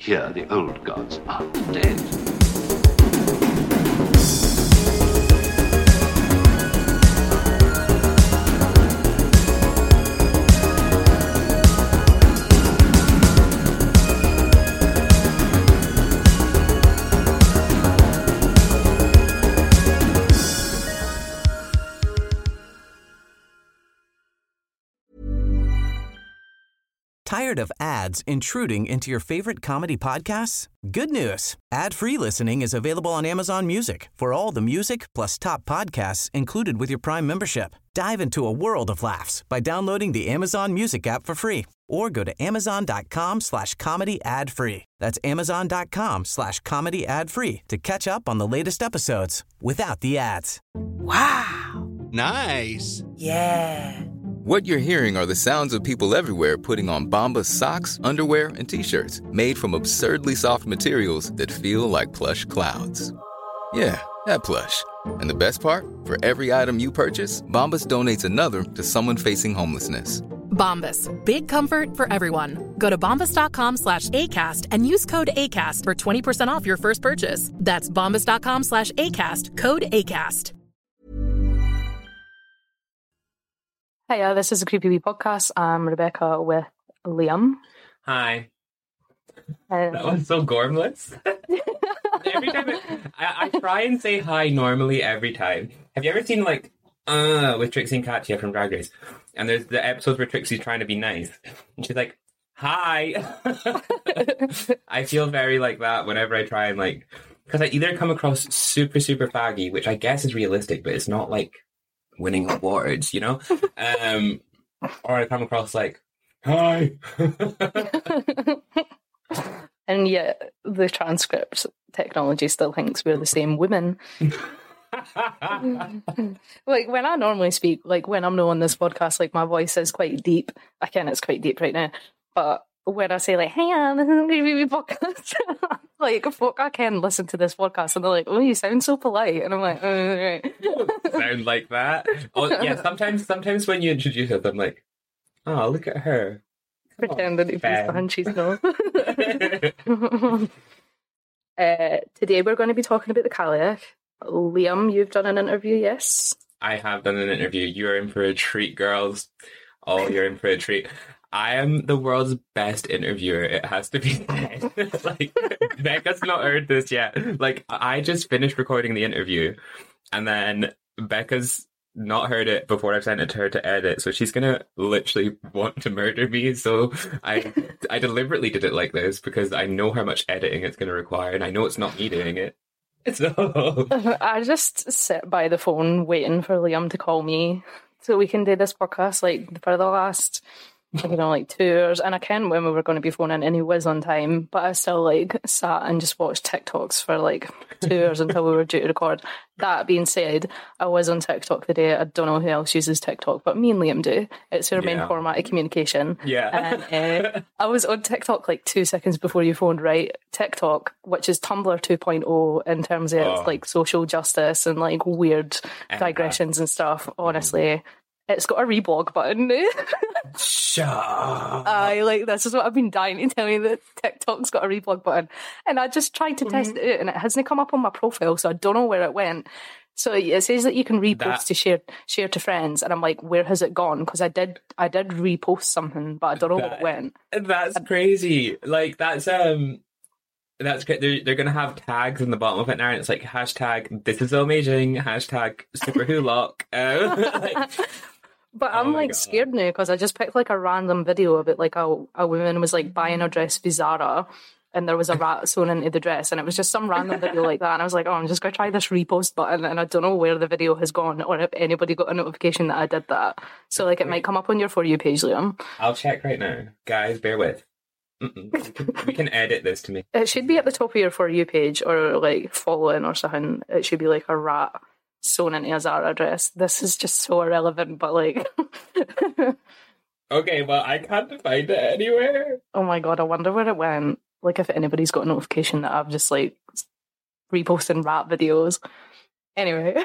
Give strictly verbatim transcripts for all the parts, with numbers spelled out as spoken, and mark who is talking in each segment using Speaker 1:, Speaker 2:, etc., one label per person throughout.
Speaker 1: Here the old gods are dead.
Speaker 2: Tired of ads intruding into your favorite comedy podcasts? Good news. Ad-free listening is available on Amazon Music for all the music plus top podcasts included with your Prime membership. Dive into a world of laughs by downloading the Amazon Music app for free or go to amazon.com slash comedy ad free. That's amazon.com slash comedy ad free to catch up on the latest episodes without the ads.
Speaker 3: Wow.
Speaker 4: Nice.
Speaker 3: Yeah.
Speaker 5: What you're hearing are the sounds of people everywhere putting on Bombas socks, underwear, and T-shirts made from absurdly soft materials that feel like plush clouds. Yeah, that plush. And the best part? For every item you purchase, Bombas donates another to someone facing homelessness.
Speaker 6: Bombas. Big comfort for everyone. Go to bombas.com slash ACAST and use code ACAST for twenty percent off your first purchase. That's bombas.com slash ACAST. Code ACAST.
Speaker 7: Hiya, this is the Creepy Wee Podcast. I'm Rebecca with Liam.
Speaker 8: Hi.
Speaker 7: Um,
Speaker 8: That was so gormless. Every time I, I, I try and say hi normally every time. Have you ever seen like uh with Trixie and Katya from Drag Race? And there's the episodes where Trixie's trying to be nice. And she's like, hi. I feel very like that whenever I try and like, because I either come across super, super faggy, which I guess is realistic, but it's not like winning awards, you know? Um, or I come across like, hi.
Speaker 7: and yet the transcript technology still thinks we're the same women. Like when I normally speak, like when I'm not on this podcast, like my voice is quite deep. I can it's quite deep right now. But when I say like, hey, on, this is a Creepy Wee Podcast, like folk I can listen to this podcast and they're like, oh, you sound so polite. And I'm like, oh, right.
Speaker 8: Sound like that? Oh yeah, sometimes sometimes when you introduce us, I'm like, oh, look at her. Come
Speaker 7: Pretending to be
Speaker 8: Fam.
Speaker 7: the hunchies no. uh, today we're going to be talking about the Cailleach. Liam, you've done an interview, yes?
Speaker 8: I have done an interview. You're in for a treat, girls. Oh, you're in for a treat. I am the world's best interviewer, it has to be said. Like, Becca's not heard this yet. Like, I just finished recording the interview, and then Becca's not heard it before I've sent it to her to edit, so she's gonna literally want to murder me. So I I deliberately did it like this, because I know how much editing it's gonna require, and I know it's not me doing it. It's no.
Speaker 7: I just sit by the phone waiting for Liam to call me so we can do this podcast, like, for the last... I don't know, like two hours, and I can't when we were going to be phoning, and he was on time, but I still like sat and just watched TikToks for like two hours until we were due to record. That being said, I was on TikTok today. I don't know who else uses TikTok, but me and Liam do. It's our main
Speaker 8: Yeah.
Speaker 7: format of communication.
Speaker 8: Yeah.
Speaker 7: And uh, I was on TikTok like two seconds before you phoned, right? TikTok, which is Tumblr two point oh in terms of
Speaker 8: Oh.
Speaker 7: like social justice and like weird
Speaker 8: And
Speaker 7: digressions and stuff. Honestly, it's got a reblog button.
Speaker 8: Shut up.
Speaker 7: I like this is what I've been dying to tell you, that TikTok's got a reblog button, and I just tried to test it out and it hasn't come up on my profile, so I don't know where it went. So it says that you can repost
Speaker 8: That-
Speaker 7: to share share to friends, and I'm like, where has it gone? Because I did I did repost something, but I don't know where it
Speaker 8: That-
Speaker 7: went.
Speaker 8: That's crazy. Like, that's um that's great. They're, they're gonna have tags in the bottom of it now, and it's like hashtag this is so amazing, hashtag super hulock. Uh, like,
Speaker 7: But
Speaker 8: Oh
Speaker 7: I'm
Speaker 8: my
Speaker 7: like
Speaker 8: God.
Speaker 7: scared now because I just picked like a random video of it, like a a woman was like buying a dress for Zara, and there was a rat sewn into the dress, and it was just some random video like that, and I was like, oh, I'm just gonna try this repost button, and I don't know where the video has gone or if anybody got a notification that I did that. So like it might come up on your For You page, Liam.
Speaker 8: I'll check right now, guys. Bear with. Mm-mm. We, can, we can edit this to me.
Speaker 7: It should be at the top of your For You page or like following or something. It should be like a rat sewn into a Zara dress. This is just so irrelevant, but like,
Speaker 8: Okay, well, I can't find it anywhere.
Speaker 7: oh my god, I wonder where it went. Like if anybody's got a notification that I've just like reposting rat videos. Anyway.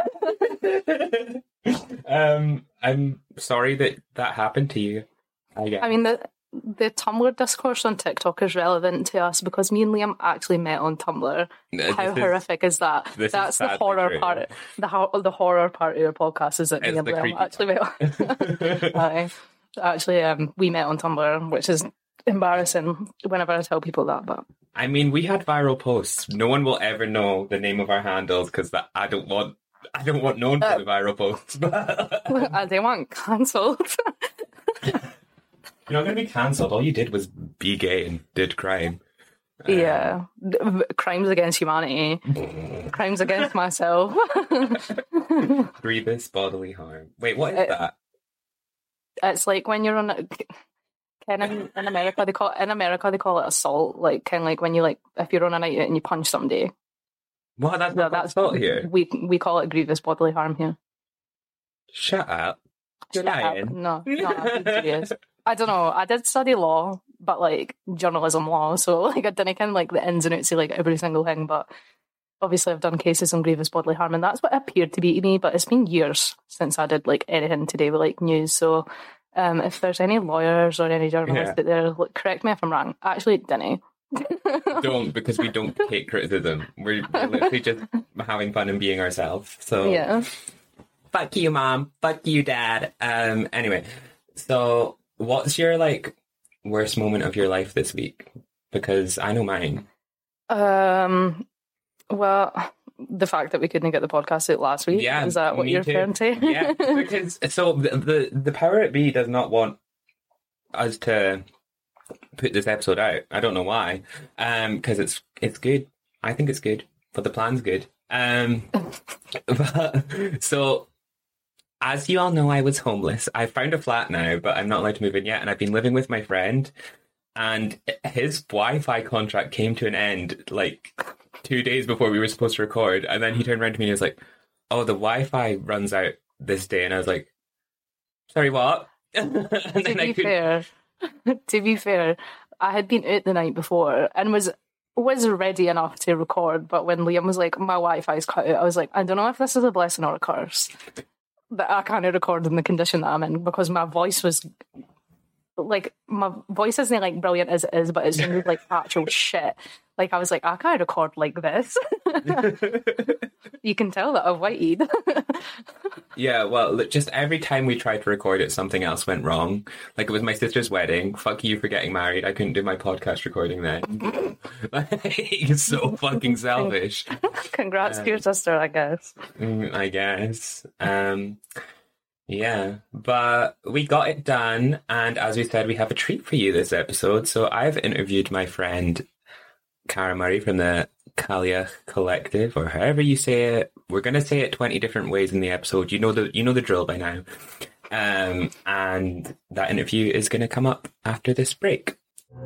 Speaker 8: um, I'm sorry that that happened to you. I guess.
Speaker 7: I mean, the the Tumblr discourse on TikTok is relevant to us because me and Liam actually met on Tumblr.
Speaker 8: No,
Speaker 7: How
Speaker 8: this is-
Speaker 7: horrific is that?
Speaker 8: this is
Speaker 7: That's the
Speaker 8: sadly
Speaker 7: horror
Speaker 8: true.
Speaker 7: part. The ho- the horror part of your podcast is that me
Speaker 8: It's
Speaker 7: and
Speaker 8: the
Speaker 7: Liam
Speaker 8: creepy
Speaker 7: actually met. Aye. Actually, um, we met on Tumblr, which is embarrassing whenever I tell people that. But
Speaker 8: I mean, we had viral posts. No one will ever know the name of our handles because I don't want I don't want known for
Speaker 7: Uh,
Speaker 8: the viral posts.
Speaker 7: I didn't want cancelled.
Speaker 8: You're not going to be cancelled. All you did was be gay and did crime.
Speaker 7: Yeah, crimes against humanity, crimes against myself.
Speaker 8: Grievous bodily harm. Wait, what is
Speaker 7: Uh,
Speaker 8: that?
Speaker 7: It's like when you're on, a- kind of in America they call it, in America they call it assault. Like kind of like when you like if you're on a night out and you punch somebody.
Speaker 8: What? That's
Speaker 7: No,
Speaker 8: not
Speaker 7: that's
Speaker 8: assault here.
Speaker 7: We we call it grievous bodily harm here.
Speaker 8: Shut up. You're
Speaker 7: Shut up.
Speaker 8: lying.
Speaker 7: No, no, I'm being serious. I don't know. I did study law, but like journalism law, so like I didn't kind of like the ins and outs of like every single thing. But obviously, I've done cases on grievous bodily harm, and that's what it appeared to be to me. But it's been years since I did like anything to do with like news. So, um, if there's any lawyers or any journalists
Speaker 8: Yeah.
Speaker 7: out there, like, correct me if I'm wrong. Actually, didn't.
Speaker 8: Don't, because we don't take criticism. We're, we're literally just having fun and being ourselves. So
Speaker 7: Yeah.
Speaker 8: fuck you, mom. Fuck you, dad. Um. Anyway, so what's your like worst moment of your life this week? Because I know mine.
Speaker 7: Um. Well, the fact that we couldn't get the podcast out last week.
Speaker 8: Yeah,
Speaker 7: Is that what
Speaker 8: me
Speaker 7: you're
Speaker 8: too.
Speaker 7: referring to?
Speaker 8: Yeah, because so the, the the power at be does not want us to put this episode out. I don't know why. Um, because it's it's good. I think it's good, but the plan's good. Um, but, so as you all know, I was homeless. I found a flat now, but I'm not allowed to move in yet, and I've been living with my friend. And his Wi-Fi contract came to an end like two days before we were supposed to record, and then he turned around to me and he was like, "Oh, the Wi-Fi runs out this day," and I was like, "Sorry, what?" and
Speaker 7: To
Speaker 8: then I
Speaker 7: be
Speaker 8: could,
Speaker 7: fair, to be fair, I had been out the night before and was was ready enough to record. But when Liam was like, "My Wi-Fi's cut out," I was like, "I don't know if this is a blessing or a curse that I can't record in the condition that I'm in," because my voice was like, my voice isn't like brilliant as it is, but it sounded like actual shit. Like I was like, I can't record like this. You can tell that I've waited.
Speaker 8: yeah. Well, look, just every time we tried to record it, something else went wrong. Like it was my sister's wedding. Fuck you for getting married. I couldn't do my podcast recording then. Like, so fucking selfish.
Speaker 7: Congrats to your sister, I guess.
Speaker 8: Mm, I guess. Um, yeah, but we got it done, and as we said, we have a treat for you this episode. So I've interviewed my friend Cara Murray from the Kalia Collective, or however you say it. We're going to say it twenty different ways in the episode. You know the you know the drill by now. Um, and that interview is going to come up after this break.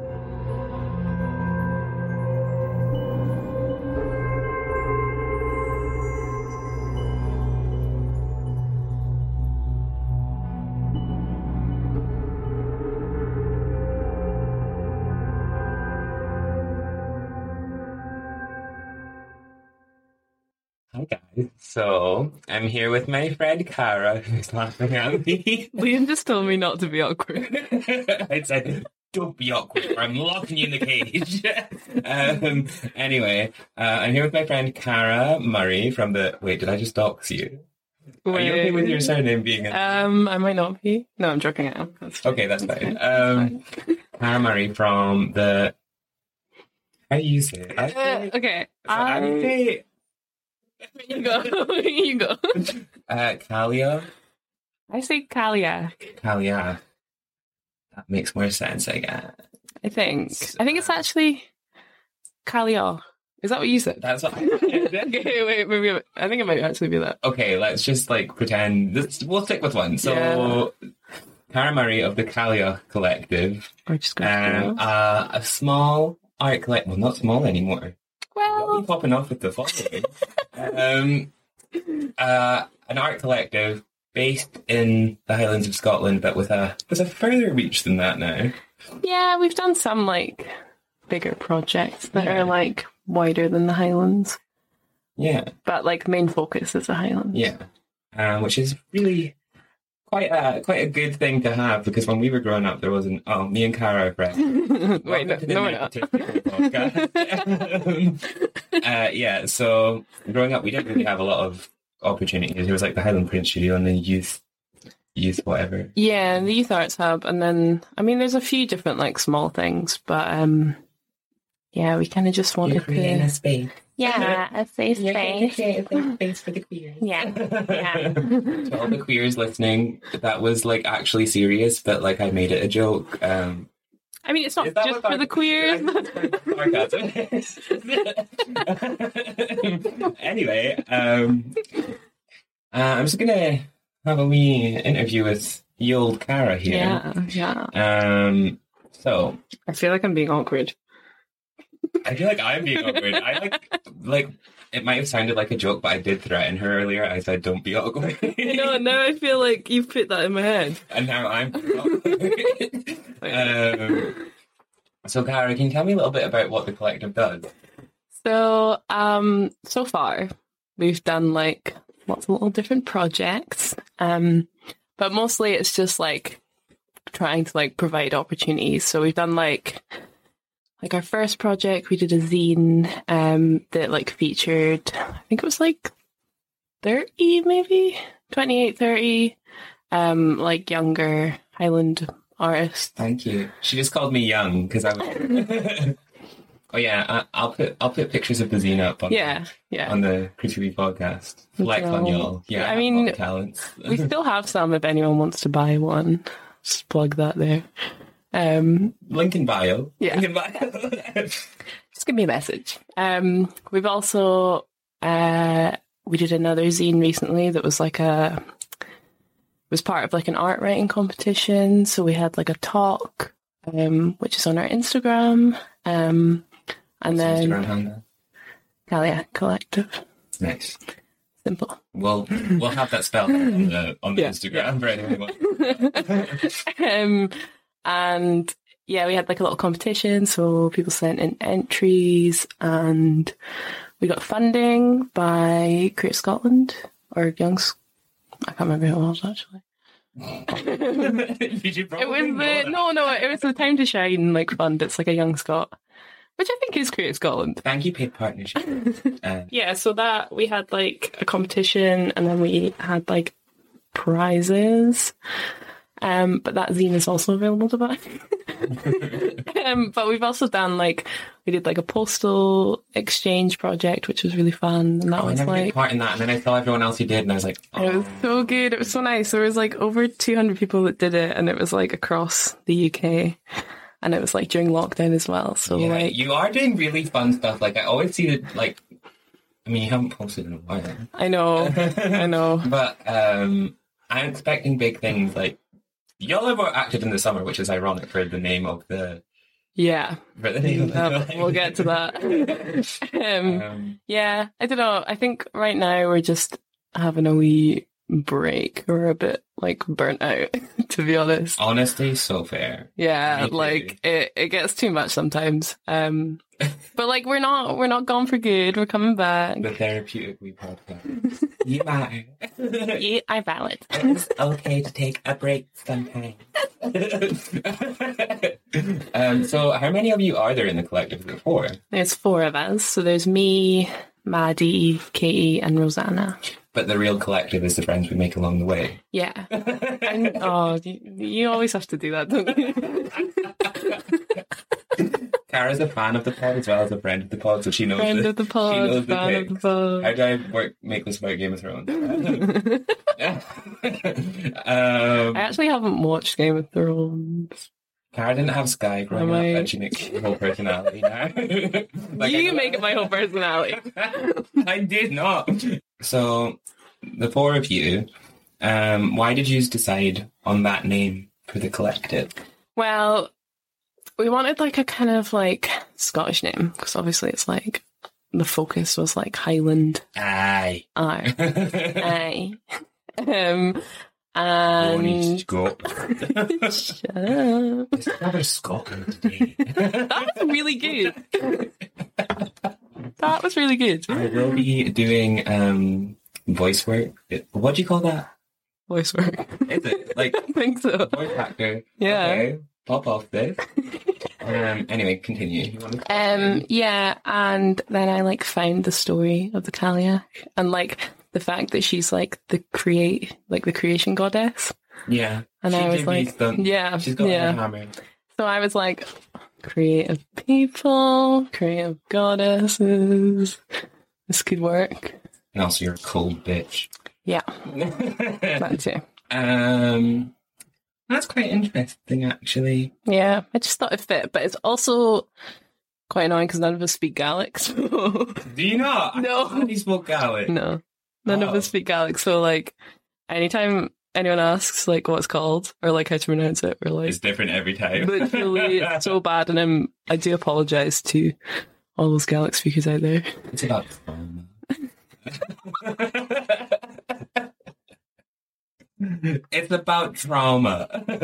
Speaker 8: Hi guys. So I'm here with my friend Cara, who's laughing at me.
Speaker 4: Liam just told me not to be awkward.
Speaker 8: I said, "Don't be awkward, or I'm locking you in the cage." um, anyway, uh, I'm here with my friend Cara Murray from the. Wait, did I just dox you? Are you okay with your surname being? A...
Speaker 4: Um, I might not be. No, I'm joking. I am. That's fine.
Speaker 8: Okay, that's fine. Um, Cara Murray from the. How do you say it? I
Speaker 4: Uh,
Speaker 8: say,
Speaker 4: okay.
Speaker 8: I
Speaker 4: I...
Speaker 8: say
Speaker 4: You go. You go.
Speaker 8: uh, Kalia.
Speaker 4: I say Kalia.
Speaker 8: Kalia. That makes more sense, I guess.
Speaker 4: I think. I think it's actually Kalia. Is that what you said?
Speaker 8: That's what I
Speaker 4: Okay, wait, maybe I think it might actually be that.
Speaker 8: Okay, let's just like pretend. This, we'll stick with one. So, Cara Murray of the Kalia Collective,
Speaker 4: Or just go.
Speaker 8: um, uh, a small art collective. Well, not small anymore. Don't
Speaker 4: well,
Speaker 8: be popping off with the following. um, uh, an art collective based in the Highlands of Scotland, but with a with a further reach than that now.
Speaker 4: yeah, we've done some like bigger projects that
Speaker 8: Yeah.
Speaker 4: are like wider than the Highlands,
Speaker 8: Yeah,
Speaker 4: but like main focus is the Highlands.
Speaker 8: yeah, um, which is really quite a quite a good thing to have, because when we were growing up, there wasn't. Oh, me and Cara are friends.
Speaker 4: Wait, no, no, we're not.
Speaker 8: uh, yeah, so growing up, we didn't really have a lot of opportunities. There was like the Highland Print Studio and the youth, youth whatever.
Speaker 4: Yeah, and the Youth Arts Hub, and then I mean, there's a few different like small things, but um, yeah, we kind of just wanted
Speaker 8: You're creating
Speaker 4: to.
Speaker 8: a space.
Speaker 4: Yeah, a safe
Speaker 8: You're
Speaker 4: space.
Speaker 8: creating a safe space for the queers.
Speaker 4: Yeah, yeah.
Speaker 8: To all the queers listening, that was like actually serious, but like I made it a joke. Um,
Speaker 4: I mean, it's not
Speaker 8: Is that
Speaker 4: just
Speaker 8: what
Speaker 4: for the
Speaker 8: sarcasm? Anyway, um, uh, I'm just gonna have a wee interview with ye old Cara here.
Speaker 4: Yeah, yeah.
Speaker 8: Um, so
Speaker 4: I feel like I'm being awkward.
Speaker 8: I feel like I'm being awkward. I like, like it might have sounded like a joke, but I did threaten her earlier. I said, "Don't be awkward."
Speaker 4: No, now I feel like you've put that in my head.
Speaker 8: And now I'm um, so, Cara, can you tell me a little bit about what the collective does?
Speaker 4: So, um, so far, we've done like lots of little different projects, um, but mostly it's just like trying to like provide opportunities. So we've done like like our first project, we did a zine um, that like featured, I think it was like thirty, maybe twenty-eight, thirty, um, like younger Highland artists.
Speaker 8: Thank you. She just called me young because I was. Oh yeah, I, I'll put I'll put pictures of the zine up on
Speaker 4: Yeah, yeah.
Speaker 8: on the Critically podcast. Flex on y'all. Yeah,
Speaker 4: I
Speaker 8: have
Speaker 4: mean,
Speaker 8: a lot of talents.
Speaker 4: We still have some if anyone wants to buy one. Just plug that there. Um,
Speaker 8: Link in bio.
Speaker 4: Yeah.
Speaker 8: Link in bio.
Speaker 4: just give me a message. Um, we've also uh, we did another zine recently that was like a was part of like an art writing competition. So we had like a talk, um, which is on our Instagram, um, and
Speaker 8: What's
Speaker 4: then
Speaker 8: Instagram handle?
Speaker 4: Calia Collective.
Speaker 8: Nice.
Speaker 4: Simple.
Speaker 8: Well, we'll have that spelled on the, on the
Speaker 4: Yeah,
Speaker 8: Instagram for anyone who wants.
Speaker 4: um, and yeah, we had like a little competition, so people sent in entries, and we got funding by Create Scotland or Young's. I can't remember who it was actually.
Speaker 8: Did you
Speaker 4: It
Speaker 8: probably
Speaker 4: was
Speaker 8: know
Speaker 4: the
Speaker 8: that?
Speaker 4: no, no, it was the Time to Shine like fund. It's like a Young Scot, which I think is Create Scotland.
Speaker 8: Thank you, paid partnership. Uh,
Speaker 4: Yeah, so that we had like a competition, and then we had like prizes. Um, but that zine is also available to buy. um, but we've also done like we did like a postal exchange project, which was really fun, and that
Speaker 8: oh, I
Speaker 4: was
Speaker 8: never took
Speaker 4: like
Speaker 8: part in that, and then I saw everyone else who did, and I was like, oh.
Speaker 4: it was so good. It was so nice. There was like over two hundred people that did it, and it was like across the U K, and it was like during lockdown as well. So
Speaker 8: Yeah,
Speaker 4: like
Speaker 8: you are doing really fun stuff. Like I always see that. Like, I mean, you haven't posted in a while,
Speaker 4: I know, I know.
Speaker 8: but um, I'm expecting big things. Like y'all have acted in the summer, which is ironic for the name of the.
Speaker 4: Yeah,
Speaker 8: For the name of the
Speaker 4: Uh, we'll get to that. um,
Speaker 8: um,
Speaker 4: Yeah, I don't know. I think right now we're just having a wee break. We're a bit like burnt out, to be honest.
Speaker 8: Honesty, so fair.
Speaker 4: Yeah,
Speaker 8: Me too.
Speaker 4: like it, it gets too much sometimes. Um, but like we're not we're not gone for good. We're coming back.
Speaker 8: The therapeutic we podcast. You matter.
Speaker 4: Yeah, I valid.
Speaker 8: It's okay to take a break sometimes. um, so, how many of you are there in the collective? Is it four?
Speaker 4: There's four of us. So there's me, Maddie, Katie, and Rosanna.
Speaker 8: But the real collective is the friends we make along the way.
Speaker 4: Yeah. And, oh, you, you always have to do that, don't you?
Speaker 8: Cara's a fan of the pod as well as a friend of the pod, so she knows
Speaker 4: Friend
Speaker 8: the,
Speaker 4: of the
Speaker 8: she
Speaker 4: pod,
Speaker 8: knows the
Speaker 4: fan of the
Speaker 8: picks.
Speaker 4: pod.
Speaker 8: How do I work, make this about Game of Thrones?
Speaker 4: I
Speaker 8: um,
Speaker 4: actually haven't watched Game of Thrones.
Speaker 8: Cara didn't have Sky growing
Speaker 4: Am
Speaker 8: up,
Speaker 4: I-
Speaker 8: and she makes her whole personality now. Like,
Speaker 4: You
Speaker 8: I-
Speaker 4: make it my whole personality.
Speaker 8: I did not. So, the four of you, um, why did you decide on that name for the collective?
Speaker 4: Well, we wanted like a kind of like Scottish name, because obviously it's like the focus was like Highland.
Speaker 8: Aye.
Speaker 4: Aye. Aye. Um,
Speaker 8: Bonnie
Speaker 4: and
Speaker 8: Scott.
Speaker 4: shut up.
Speaker 8: It's another Scotland today.
Speaker 4: That was really good. That was really good.
Speaker 8: I will be doing um, voice work. What do you call that?
Speaker 4: voice work.
Speaker 8: Is it? Like,
Speaker 4: I think so.
Speaker 8: voice actor.
Speaker 4: Yeah.
Speaker 8: Okay, pop off this. um, anyway, continue. You want to
Speaker 4: Um, yeah, and then I like found the story of the Kaliak and like the fact that she's like the create, like the creation goddess.
Speaker 8: Yeah.
Speaker 4: And
Speaker 8: She
Speaker 4: I was
Speaker 8: did be
Speaker 4: like,
Speaker 8: stunned.
Speaker 4: yeah,
Speaker 8: She's got
Speaker 4: yeah.
Speaker 8: her hammer.
Speaker 4: So I was like, creative people, creative goddesses. This could work.
Speaker 8: And also, you're a cold bitch.
Speaker 4: Yeah, that too.
Speaker 8: um, that's quite interesting, actually.
Speaker 4: Yeah, I just thought it fit, but it's also quite annoying because none of us speak Gaelic. So
Speaker 8: Do you not?
Speaker 4: No.
Speaker 8: I thought you spoke Gaelic.
Speaker 4: no, none of
Speaker 8: Oh.
Speaker 4: us speak Gaelic. So like, anytime anyone asks like what it's called or like how to pronounce it, we're like,
Speaker 8: It's different every time.
Speaker 4: literally, it's so bad. And I'm, I do apologise to all those Gaelic speakers out there.
Speaker 8: It's about trauma. It's about trauma.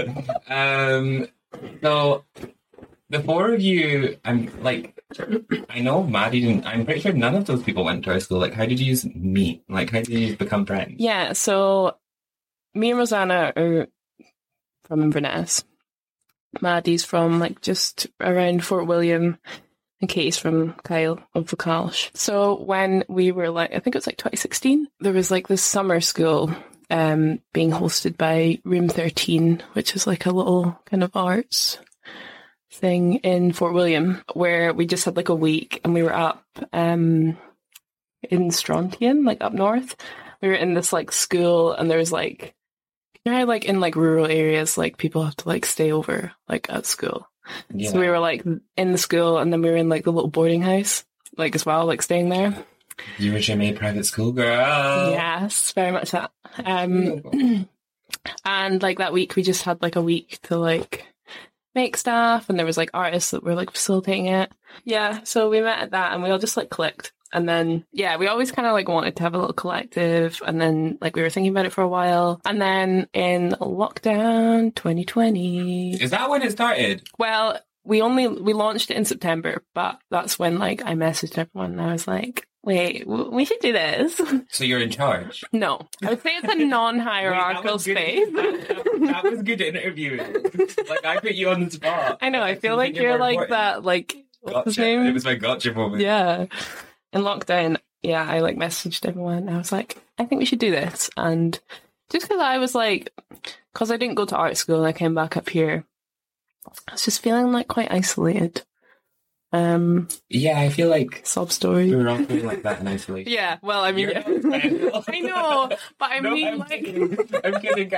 Speaker 8: um, so the four of you, I'm like, I know Maddie didn't. I'm pretty sure none of those people went to our school. Like, how did you meet? Like, how did you become friends?
Speaker 4: Yeah, so me and Rosanna are from Inverness. Maddie's from like just around Fort William, and Katie's from Kyle of Vocalsh. So when we were like, I think it was like twenty sixteen, there was like this summer school um, being hosted by Room thirteen, which is like a little kind of arts thing in Fort William, where we just had like a week and we were up um, in Strontian, like up north. We were in this like school and there was like, you know, like in like rural areas, like people have to like stay over like at school.
Speaker 8: Yeah.
Speaker 4: So we were like in the school and then we were in like the little boarding house, like as well, like staying there.
Speaker 8: You were Jimmy private school girl.
Speaker 4: Yes, very much that. Um, and like that week we just had like a week to like make stuff and there was like artists that were like facilitating it. Yeah, so we met at that and we all just like clicked. And then, yeah, we always kind of like wanted to have a little collective. And then like we were thinking about it for a while. And then in lockdown twenty twenty.
Speaker 8: Is that when it started?
Speaker 4: Well, we only, we launched it in September, but that's when like I messaged everyone and I was like, wait, w- we should do this.
Speaker 8: So you're in charge?
Speaker 4: No, I would say it's a non-hierarchical
Speaker 8: Wait, that
Speaker 4: space.
Speaker 8: was good- That, that was good interviewing. Like, I put you on the spot.
Speaker 4: I know, I feel
Speaker 8: You
Speaker 4: like
Speaker 8: think
Speaker 4: you're
Speaker 8: more
Speaker 4: like
Speaker 8: important.
Speaker 4: that, like, what's his
Speaker 8: Gotcha.
Speaker 4: name?
Speaker 8: It was my gotcha moment.
Speaker 4: Yeah. In lockdown, yeah, I like messaged everyone and I was like, I think we should do this. And just because I was like, because I didn't go to art school and I came back up here, I was just feeling like quite isolated. Um,
Speaker 8: Yeah, I feel like
Speaker 4: sob story.
Speaker 8: we were all feeling like that in isolation.
Speaker 4: Yeah, well, I mean,
Speaker 8: You're
Speaker 4: yeah.
Speaker 8: not special.
Speaker 4: I know, but I
Speaker 8: No,
Speaker 4: mean,
Speaker 8: I'm
Speaker 4: like,
Speaker 8: kidding. I'm kidding.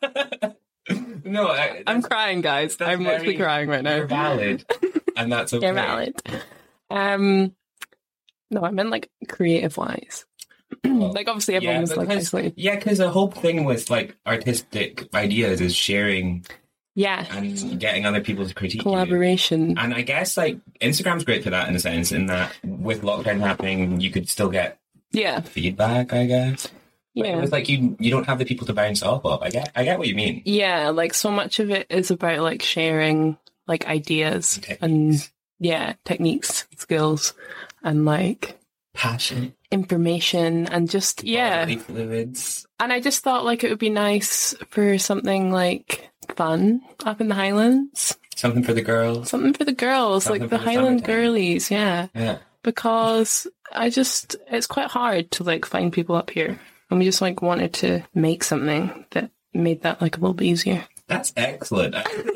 Speaker 8: No, I,
Speaker 4: I'm crying, guys.
Speaker 8: that's
Speaker 4: I'm literally
Speaker 8: very-
Speaker 4: crying right now.
Speaker 8: You're valid, and that's okay.
Speaker 4: You're valid. Um, no, I meant like creative wise.
Speaker 8: Well,
Speaker 4: Like obviously everyone was like
Speaker 8: because,
Speaker 4: isolated.
Speaker 8: yeah, because the whole thing with like artistic ideas is sharing
Speaker 4: Yeah,
Speaker 8: and getting other people to critique you.
Speaker 4: collaboration.
Speaker 8: And I guess like Instagram's great for that in a sense, in that with lockdown happening, you could still get
Speaker 4: Yeah,
Speaker 8: feedback. I guess. But it
Speaker 4: yeah,
Speaker 8: was like you you don't have the people to bounce off of. I get I get what you mean.
Speaker 4: yeah. Like so much of it is about like sharing like ideas
Speaker 8: Techniques.
Speaker 4: and yeah, techniques, skills, and like
Speaker 8: Passion,
Speaker 4: information and just yeah.
Speaker 8: bodily fluids.
Speaker 4: And I just thought like it would be nice for something like fun up in the Highlands.
Speaker 8: Something for the girls.
Speaker 4: Something for the girls,
Speaker 8: Something
Speaker 4: like the
Speaker 8: for the
Speaker 4: Highland
Speaker 8: summertime.
Speaker 4: girlies, yeah.
Speaker 8: Yeah.
Speaker 4: Because I just, it's quite hard to like find people up here. And we just like wanted to make something that made that like a little bit easier.
Speaker 8: That's excellent.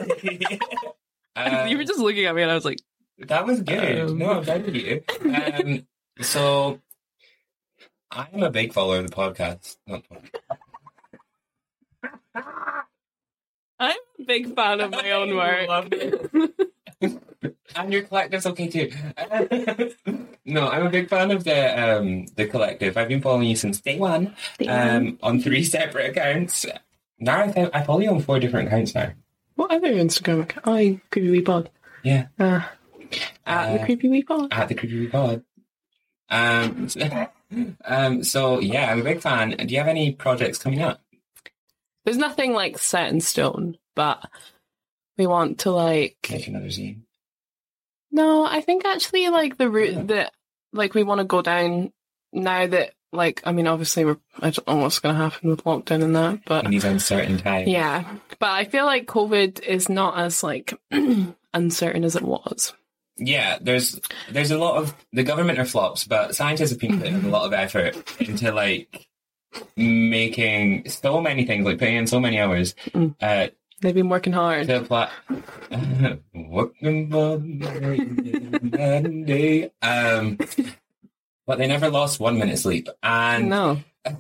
Speaker 8: Um,
Speaker 4: you were just looking at me and I was like,
Speaker 8: That was good.
Speaker 4: Um,
Speaker 8: No, I'm proud of you. Um, so, I'm a big follower of the podcast. Not podcast.
Speaker 4: I'm a big fan of my own work.
Speaker 8: Love it. And your collective's okay too. No, I'm a big fan of the um, the collective. I've been following you since day one, um, on three separate accounts. Now I, th- I follow you on four different accounts now.
Speaker 4: What other Instagram account? Oh, you Creepy Wee Pod.
Speaker 8: Yeah.
Speaker 4: Uh, at the
Speaker 8: Uh,
Speaker 4: Creepy Wee Pod.
Speaker 8: At the Creepy Wee Pod. Um, so, um, so yeah, I'm a big fan. Do you have any projects coming up?
Speaker 4: There's nothing like set in stone, but we want to like.
Speaker 8: Make another zine.
Speaker 4: No, I think actually like the route that like we want to go down now that like, I mean, obviously, we're, I don't know what's going to happen with lockdown and that, but
Speaker 8: In these uncertain times.
Speaker 4: yeah. But I feel like COVID is not as, like, uncertain as it was.
Speaker 8: Yeah, there's there's a lot of the government are flops, but scientists have been putting a lot of effort into like making so many things, like putting in so many hours.
Speaker 4: Mm.
Speaker 8: Uh,
Speaker 4: They've been working hard.
Speaker 8: to apply. Working for the day. Um, but they never lost one minute sleep, and
Speaker 4: No.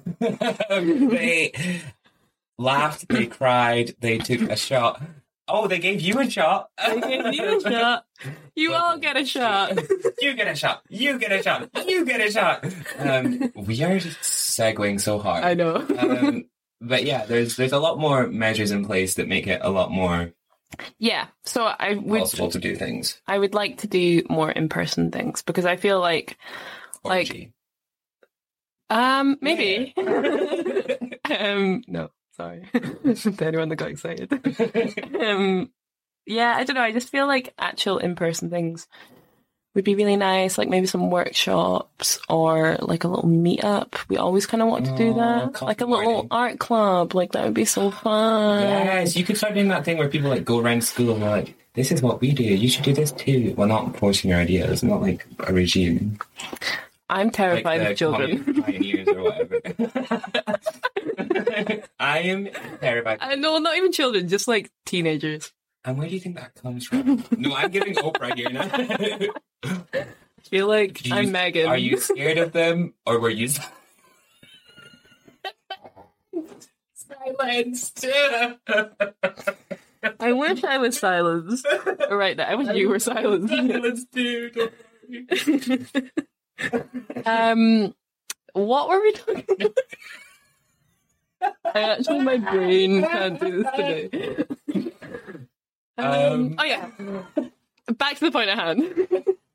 Speaker 8: they laughed, they cried, they took a shot. Oh, they gave you a shot.
Speaker 4: They gave you a shot. You all get a shot.
Speaker 8: You get a shot. You get a shot. You get a shot. Um, we are just segueing so hard.
Speaker 4: I know.
Speaker 8: Um, but yeah, there's there's a lot more measures in place that make it a lot more
Speaker 4: Yeah. So I would
Speaker 8: possible to do things.
Speaker 4: I would like to do more in-person things because I feel like like
Speaker 8: Orgy.
Speaker 4: um maybe um no sorry to anyone that got excited um yeah I don't know I just feel like actual in-person things would be really nice, like maybe some workshops or like a little meetup. We always kind of want to do
Speaker 8: Oh,
Speaker 4: that,
Speaker 8: coffee
Speaker 4: like a little
Speaker 8: party.
Speaker 4: art club. Like that would be so fun.
Speaker 8: Yes, you could start doing that thing where people like go around school and they're like, "This is what we do. You should do this too." Well, not forcing your ideas, not like a regime.
Speaker 4: I'm
Speaker 8: Like
Speaker 4: terrified
Speaker 8: the
Speaker 4: of children.
Speaker 8: commie pioneers or whatever. I am terrified.
Speaker 4: I know, not even children, just like teenagers.
Speaker 8: And where do you think that comes from? No, I'm giving Oprah here now.
Speaker 4: I feel like
Speaker 8: Do you-
Speaker 4: I'm Megan.
Speaker 8: Are you scared of them, or were you silenced?
Speaker 4: I wish I was silenced right now. I wish you were silenced.
Speaker 8: Silenced, dude.
Speaker 4: um, what were we talking about? I actually, my brain can't do this today. Um,
Speaker 8: Um,
Speaker 4: oh yeah, back to the point at hand.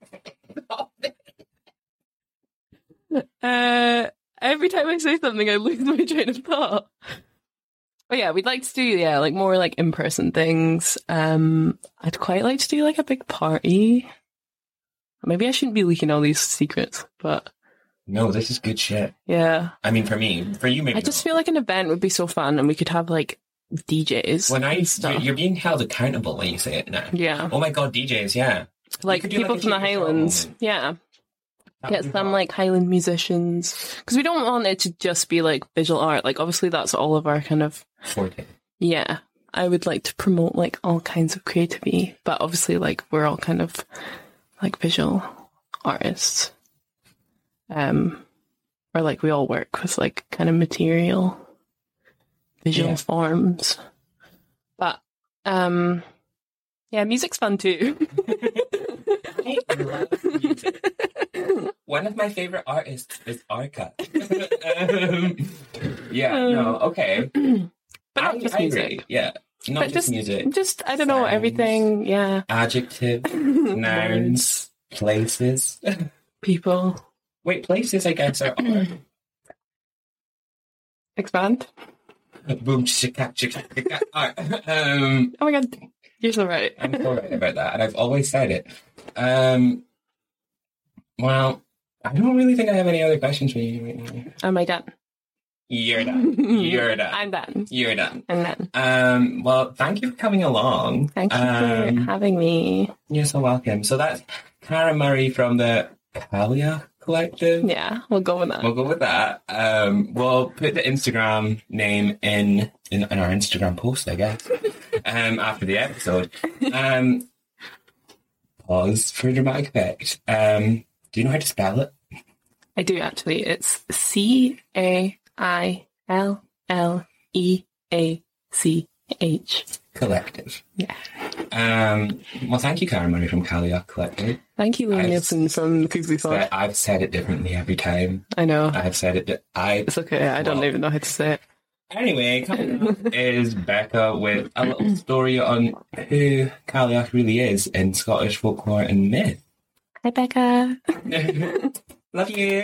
Speaker 4: uh, every time I say something, I lose my train of thought. But yeah, we'd like to do yeah, like more like in-person things. Um, I'd quite like to do like a big party. Maybe I shouldn't be leaking all these secrets, but
Speaker 8: No, this is good shit.
Speaker 4: yeah,
Speaker 8: I mean, for me, for you, maybe.
Speaker 4: I just
Speaker 8: not.
Speaker 4: feel like an event would be so fun, and we could have like D Js.
Speaker 8: when I
Speaker 4: and stuff.
Speaker 8: you're, you're being held accountable when you say it now.
Speaker 4: Yeah,
Speaker 8: Oh my god, D Js, yeah.
Speaker 4: like
Speaker 8: could do,
Speaker 4: people
Speaker 8: like, a
Speaker 4: from the
Speaker 8: cheaper show.
Speaker 4: Highlands. Yeah.
Speaker 8: That
Speaker 4: Get
Speaker 8: would be
Speaker 4: some
Speaker 8: hot.
Speaker 4: like Highland musicians because we don't want it to just be like visual art. Like obviously that's all of our kind of
Speaker 8: forte.
Speaker 4: yeah. I would like to promote like all kinds of creativity, but obviously like we're all kind of like visual artists, um, or like we all work with like kind of material visual
Speaker 8: Yeah.
Speaker 4: forms. But um, yeah, music's fun too.
Speaker 8: I love music. One of my favorite artists is Arca. um, yeah, no, okay.
Speaker 4: But not
Speaker 8: I,
Speaker 4: just
Speaker 8: I
Speaker 4: music.
Speaker 8: agree. Yeah, not
Speaker 4: But
Speaker 8: just,
Speaker 4: just
Speaker 8: music.
Speaker 4: Just I don't know
Speaker 8: Sounds.
Speaker 4: everything. Yeah,
Speaker 8: Adjectives, nouns, places.
Speaker 4: people
Speaker 8: Wait, places, I guess, are art.
Speaker 4: expand.
Speaker 8: Boom, chicka, chicka, chicka, art. Um,
Speaker 4: Oh my god, you're so right.
Speaker 8: I'm so right about that, and I've always said it. Um, well, I don't really think I have any other questions for you right now.
Speaker 4: Am I done?
Speaker 8: You're done. You're done.
Speaker 4: I'm done.
Speaker 8: You're done.
Speaker 4: I'm done.
Speaker 8: Um, well, thank you for coming along.
Speaker 4: Thank you
Speaker 8: Um,
Speaker 4: for having me.
Speaker 8: You're so welcome. So that's Cara Murray from the Kalia Collective.
Speaker 4: Yeah, we'll go with that.
Speaker 8: We'll go with that. Um, we'll put the Instagram name in, in in our Instagram post, I guess, um, after the episode. Um, pause for dramatic effect. Um, do you know how to spell it?
Speaker 4: I do actually. It's C A I L L E A C H.
Speaker 8: Collective.
Speaker 4: Yeah.
Speaker 8: Um, well, thank you, Cara Murray from Kalia Collective.
Speaker 4: Thank you, Lou
Speaker 8: I've
Speaker 4: Nielsen from Kingsley
Speaker 8: So
Speaker 4: Thought.
Speaker 8: I've said it differently every time.
Speaker 4: I know.
Speaker 8: I've said it. Di- I
Speaker 4: It's okay. I don't
Speaker 8: Well,
Speaker 4: even know how to say it.
Speaker 8: Anyway, coming up is Becca with a little story on who Cailleach really is in Scottish folklore and myth.
Speaker 4: Hi, Becca.
Speaker 8: Love you.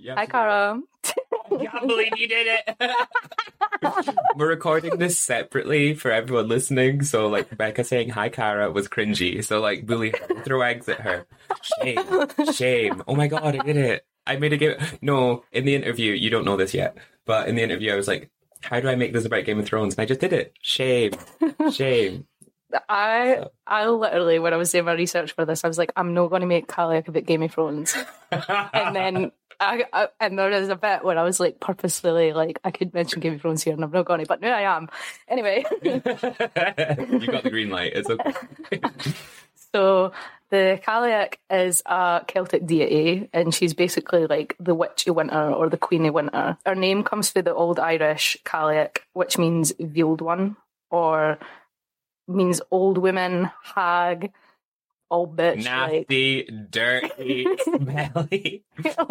Speaker 8: You have
Speaker 7: Hi,
Speaker 8: to-
Speaker 7: Cara.
Speaker 8: I can't believe you did it. We're recording this separately for everyone listening, so like Becca saying hi Cara was cringy, so like bully her, throw eggs at her. Shame, shame. Oh my god, I did it. I made a game. No, in the interview, you don't know this yet, but in the interview I was like, how do I make this about Game of Thrones? And I just did it. Shame, shame.
Speaker 7: I
Speaker 8: So.
Speaker 7: I literally, when I was doing my research for this, I was like, I'm not going to make Kaliak about Game of Thrones. And then, I, I and there is a bit where I was like, purposefully, like, I could mention Game of Thrones here, and I'm not going to, but now I am. Anyway.
Speaker 8: You got the green light. It's okay.
Speaker 7: So the Kaliak is a Celtic deity, and she's basically like the witch of winter or the queen of winter. Her name comes from the Old Irish Kaliak, which means veiled one, or means old woman, hag, old bitch.
Speaker 8: Nasty, dirty, smelly.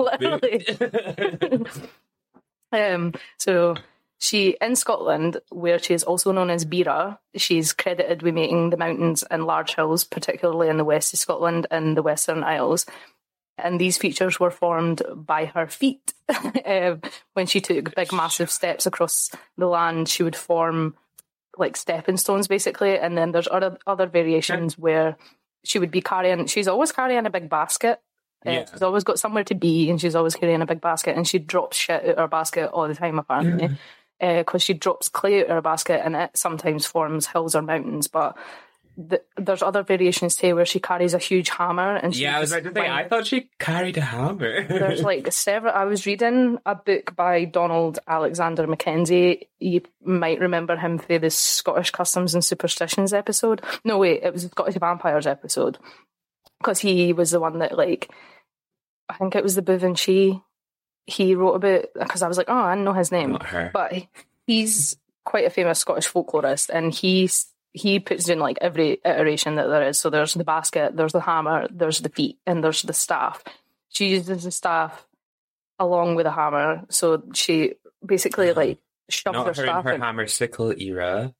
Speaker 7: Literally. um, so she, in Scotland, where she is also known as Bira, she's credited with making the mountains and large hills, particularly in the west of Scotland and the Western Isles. And these features were formed by her feet. um, when she took big, massive steps across the land, she would form like stepping stones, basically. And then there's other other variations where she would be carrying, she's always carrying a big basket. Uh,
Speaker 8: Yeah.
Speaker 7: She's always got somewhere to be, and she's always carrying a big basket, and she drops shit out her basket all the time, apparently. Because uh, she drops clay out her basket, and it sometimes forms hills or mountains. But th- there's other variations too, where she carries a huge hammer. And she
Speaker 8: Yeah, I was
Speaker 7: just,
Speaker 8: about to say,
Speaker 7: like,
Speaker 8: I thought she carried a hammer.
Speaker 7: there's like several. I was reading a book by Donald Alexander Mackenzie. You might remember him for the Scottish Customs and Superstitions episode. No, wait, it was the Scottish Vampires episode. Because he was the one that, like, I think it was the Givenchy he wrote about, because I was like, oh, I know his name.
Speaker 8: Not her.
Speaker 7: But he's quite a famous Scottish folklorist, and he's he puts in like every iteration that there is. So there's the basket, there's the hammer, there's the feet, and there's the staff. She uses the staff along with the hammer. So she basically like shoves
Speaker 8: Not
Speaker 7: her
Speaker 8: her in
Speaker 7: staff
Speaker 8: her
Speaker 7: in.
Speaker 8: hammer sickle era.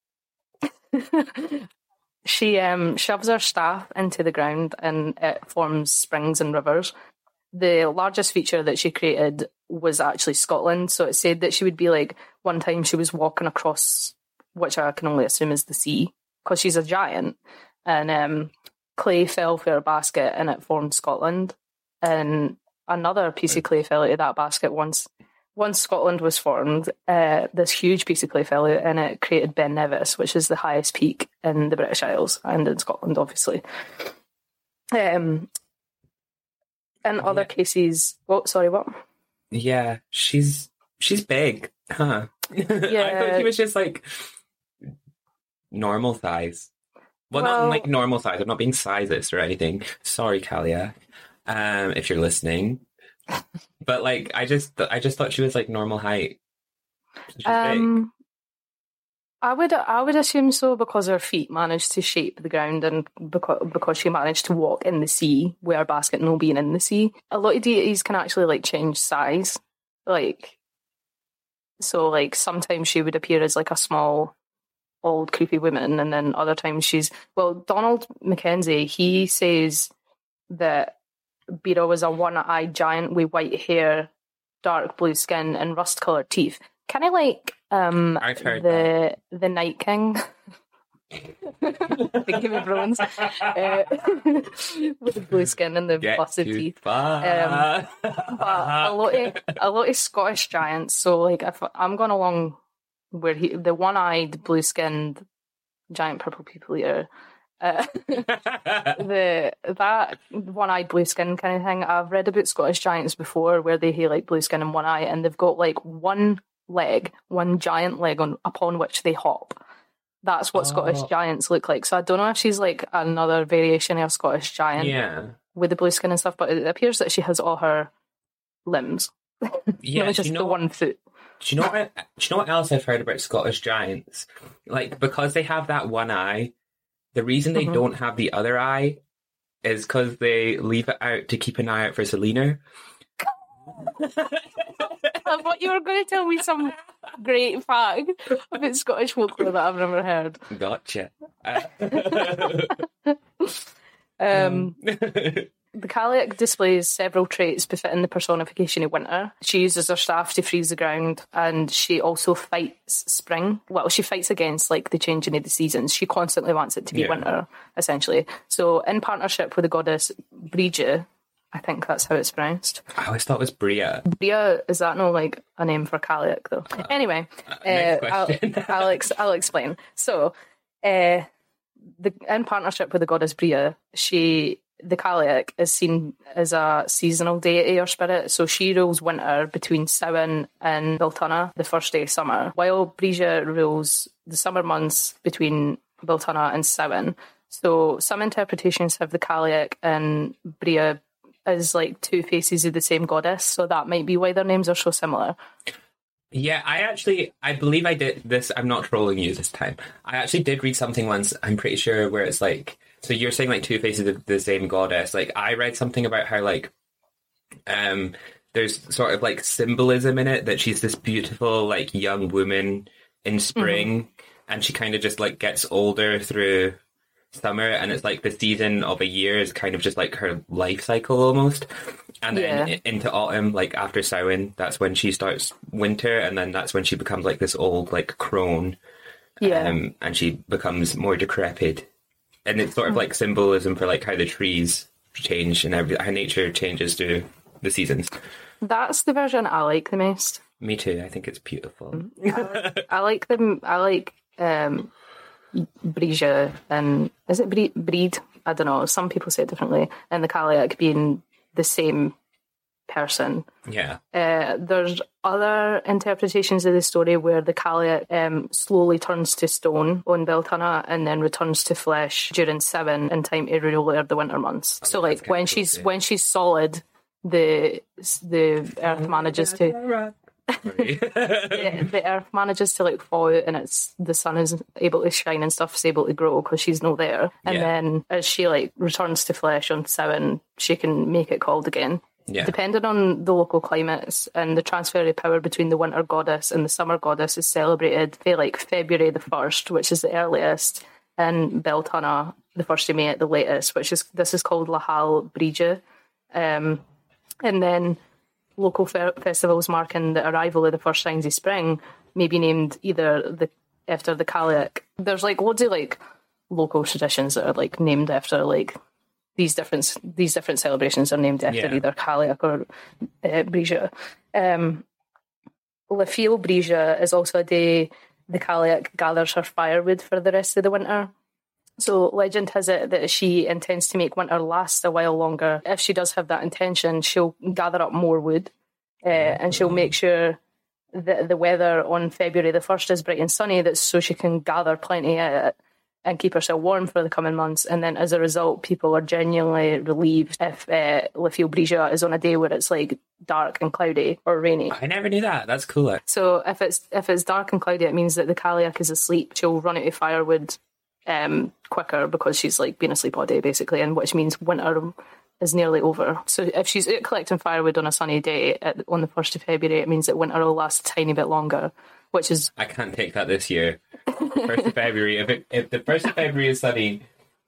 Speaker 7: She um, shoves her staff into the ground, and it forms springs and rivers. The largest feature that she created was actually Scotland. So it said that she would be like, one time she was walking across, which I can only assume is the sea, because she's a giant, and um, clay fell for her basket and it formed Scotland. And another piece of clay fell out of that basket once. Once Scotland was formed, uh, this huge piece of clay fell out, and it created Ben Nevis, which is the highest peak in the British Isles and in Scotland, obviously. Um, in other
Speaker 8: Yeah.
Speaker 7: cases, oh, sorry, what?
Speaker 8: Yeah, she's she's big, huh? I thought she was just like normal size. Well,
Speaker 7: Well-
Speaker 8: not like normal size. I'm not being sizist or anything. Sorry, Kalia, um, if you're listening. But like, I just I just thought she was like normal height. She's big.
Speaker 7: Um, I would I would assume so, because her feet managed to shape the ground, and because because she managed to walk in the sea with her basket no being in the sea. A lot of deities can actually like change size, like so like sometimes she would appear as like a small old creepy woman, and then other times she's well Donald Mackenzie, he says that Bira was a one-eyed giant with white hair, dark blue skin, and rust-coloured teeth. Kind of like um,
Speaker 8: I've heard
Speaker 7: the the Night King. The Game of Thrones, uh, with the blue skin and the
Speaker 8: Get
Speaker 7: busted
Speaker 8: too
Speaker 7: teeth.
Speaker 8: far.
Speaker 7: But a lot of a lot of Scottish giants. So like, if I'm going along where he, the one-eyed, blue-skinned giant purple people eater. Uh, the that one-eyed blue skin kind of thing. I've read about Scottish giants before, where they have like blue skin and one eye, and they've got like one leg, one giant leg on upon which they hop. That's what
Speaker 8: Oh.
Speaker 7: Scottish giants look like. So I don't know if she's like another variation of Scottish giant
Speaker 8: Yeah,
Speaker 7: with the blue skin and stuff, but it appears that she has all her limbs,
Speaker 8: yeah.
Speaker 7: not just
Speaker 8: you know
Speaker 7: the one foot.
Speaker 8: Do you know what? Do you know what else I've heard about Scottish giants? Like, because they have that one eye, the reason they
Speaker 7: Mhm.
Speaker 8: don't have the other eye is because they leave it out to keep an eye out for Selena.
Speaker 7: I thought you were going to tell me some great fact about Scottish folklore that I've never heard.
Speaker 8: Gotcha. Uh,
Speaker 7: Um, The Kaliak displays several traits befitting the personification of winter. She uses her staff to freeze the ground, and she also fights spring. Well, she fights against like the changing of the seasons. She constantly wants it to be
Speaker 8: Yeah.
Speaker 7: winter, essentially. So, in partnership with the goddess Brige, I think that's how it's pronounced.
Speaker 8: I always thought it was Bria.
Speaker 7: Bria, is that no like a name for Kaliak though? Uh, anyway, uh,
Speaker 8: next
Speaker 7: I'll,
Speaker 8: question.
Speaker 7: I'll, ex- I'll explain. So, uh, the in partnership with the goddess Bria, she. The Kaliak is seen as a seasonal deity or spirit, so she rules winter between Samhain and Beltana, the first day of summer, while Brija rules the summer months between Beltana and Samhain. So some interpretations have the Kaliak and Bria as like two faces of the same goddess, so that might be why their names are so similar.
Speaker 8: Yeah, I actually, I believe I did this. I'm not trolling you this time. I actually did read something once, I'm pretty sure, where it's like, so you're saying like two faces of the same goddess. Like I read something about how like, um, there's sort of like symbolism in it that she's this beautiful like young woman in spring, mm-hmm. and she kind of just like gets older through summer, and it's like the season of a year is kind of just like her life cycle almost. And then yeah. into autumn, like after Samhain, that's when she starts winter, and then that's when she becomes like this old like crone.
Speaker 7: Yeah.
Speaker 8: Um, and she becomes more decrepit. And it's sort of like symbolism for like how the trees change and every how nature changes through the seasons.
Speaker 7: That's the version I like the most.
Speaker 8: Me too. I think it's beautiful.
Speaker 7: I like, I like them. I like um, Brija and is it Bre- Breed? I don't know. Some people say it differently. And the Kaliak being the same person.
Speaker 8: Yeah.
Speaker 7: Uh, there's other interpretations of the story where the Kaliak um, slowly turns to stone on Beltana and then returns to flesh during Samhain in time to rule over the winter months. Oh, so like when she's cool, yeah. when she's solid, the the earth manages to the, the earth manages to like fall out, and it's the sun is able to shine and stuff is able to grow because she's not there. And yeah. then as she like returns to flesh on Samhain, she can make it cold again.
Speaker 8: Yeah.
Speaker 7: Depending on the local climates, and the transfer of power between the winter goddess and the summer goddess is celebrated for like February the first, which is the earliest, and Beltana the first of May at the latest, which is this is called Lahal Brija. Um, and then local fe- festivals marking the arrival of the first signs of spring may be named either the after the Kaliak. There's like loads of like local traditions that are like named after like these different these different celebrations are named after yeah. either Kaliak or uh, Brija. Um, Lafil Brija is also a day the Kaliak gathers her firewood for the rest of the winter. So legend has it that she intends to make winter last a while longer. If she does have that intention, she'll gather up more wood uh, and she'll make sure that the weather on February the first is bright and sunny, that's so she can gather plenty of it and keep herself warm for the coming months. And then as a result, people are genuinely relieved if uh, Lafil Brija is on a day where it's like dark and cloudy or rainy.
Speaker 8: I never knew that. That's cooler.
Speaker 7: So if it's if it's dark and cloudy, it means that the Kaliak is asleep. She'll run out of firewood um, quicker because she's like been asleep all day basically, and which means winter is nearly over. So if she's out collecting firewood on a sunny day at, on the first of February, it means that winter will last a tiny bit longer, which is...
Speaker 8: I can't take that this year. First of February. If it, if the first of February is sunny,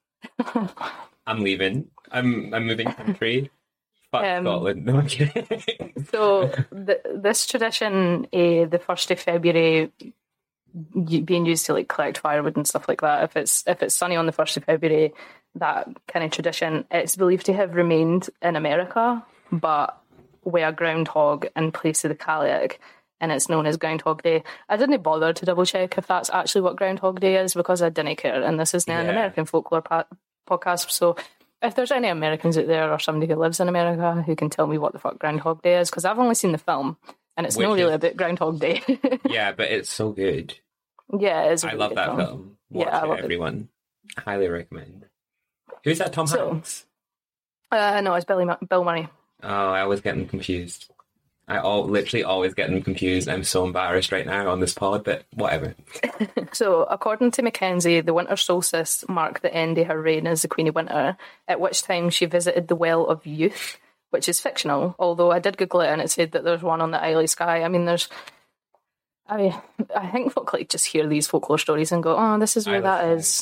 Speaker 8: I'm leaving. I'm I'm moving country. Fuck um, Scotland. No, I'm kidding.
Speaker 7: So the, this tradition, uh, the first of February, being used to like collect firewood and stuff like that. If it's if it's sunny on the first of February, that kind of tradition, it's believed to have remained in America, but with a groundhog in place of the Kaliak. And it's known as Groundhog Day. I didn't bother to double check if that's actually what Groundhog Day is because I didn't care. And this is now yeah. an American folklore pa- podcast. So if there's any Americans out there or somebody who lives in America who can tell me what the fuck Groundhog Day is, because I've only seen the film and it's Which not really is... about Groundhog Day.
Speaker 8: Yeah, but it's so good.
Speaker 7: Yeah, it is. A
Speaker 8: I
Speaker 7: really
Speaker 8: love
Speaker 7: good
Speaker 8: that
Speaker 7: film.
Speaker 8: film. Watch
Speaker 7: yeah, I
Speaker 8: it,
Speaker 7: love
Speaker 8: everyone. It. Highly recommend. Who's that? Tom
Speaker 7: so,
Speaker 8: Hanks?
Speaker 7: Uh, no, it's Billy Ma- Bill Murray.
Speaker 8: Oh, I always get them confused. I all literally always get them confused. I'm so embarrassed right now on this pod, but whatever.
Speaker 7: So, according to Mackenzie, the winter solstice marked the end of her reign as the Queen of Winter, at which time she visited the Well of Youth, which is fictional, although I did Google it and it said that there's one on the Isle of Skye. I mean, there's... I mean, I think folk like just hear these folklore stories and go, oh, this is where that is.